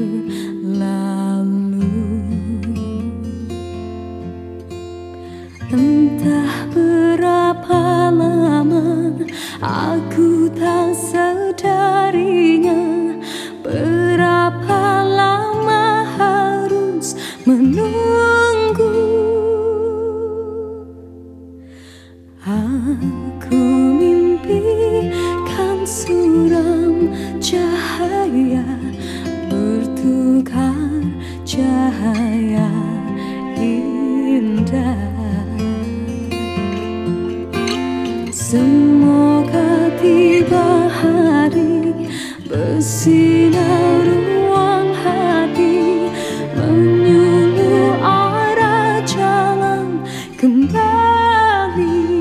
berlalu. Entah berapa lama aku tak sadarinya, berapa lama harus menunggu. Aku mimpikan suram cahaya bertukar cahaya indah. Semoga tiba hari bersinar ruang hati, menyuruh arah jalan kembali.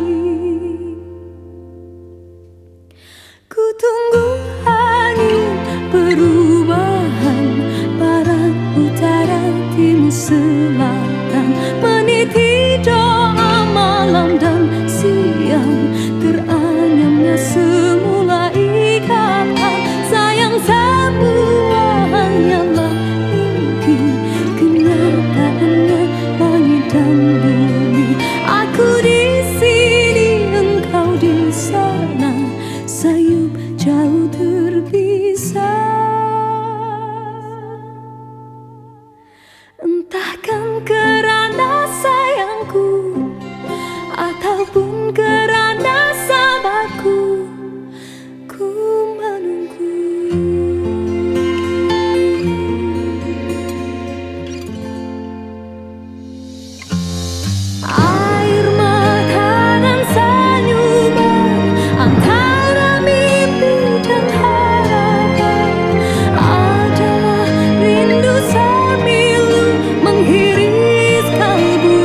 Ku tunggu angin perubahan, barat, utara, timur, selatan, meniti doa malam dan siang. Teranyamnya semula ikatan, sayang semua hanyalah mimpi, kenyataannya langit dan bumi. Aku di sini, engkau di sana, sayup jauh terpisah. Entahkan kerana sayangku ataupun kerana sabarku, ku menunggu. Air mata dan senyuman antara mimpi dan harapan adalah rindu semilu menghiris kalbu.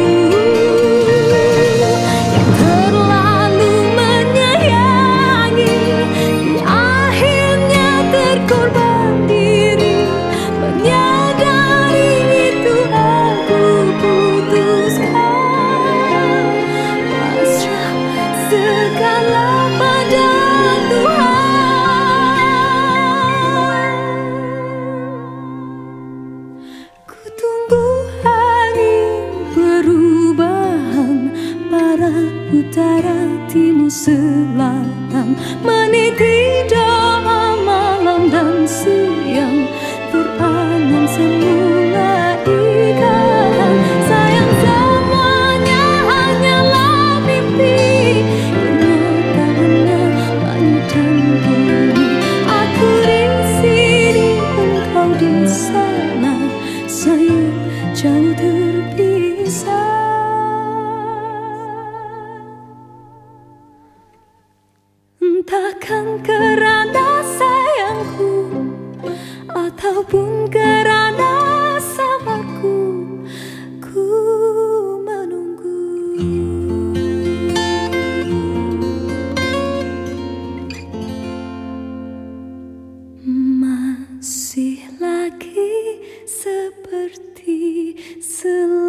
Yang terlalu menyayangi akhirnya terkorban diri. Menyadari itu aku putuskan, pasrah segala pada Tuhan. Ku tunggu angin perubahan, barat, utara, timur, selatan, meniti doa malam dan siang. Teranyam semula ikatan, sayang semuanya hanyalah mimpi, kenyataannya langit dan bumi. Aku di sini, engkau di sana, sayup jauh terpisah. Entahkan kerana sayangku ataupun kerana sabarku, ku menunggu. Masih lagi seperti selalu.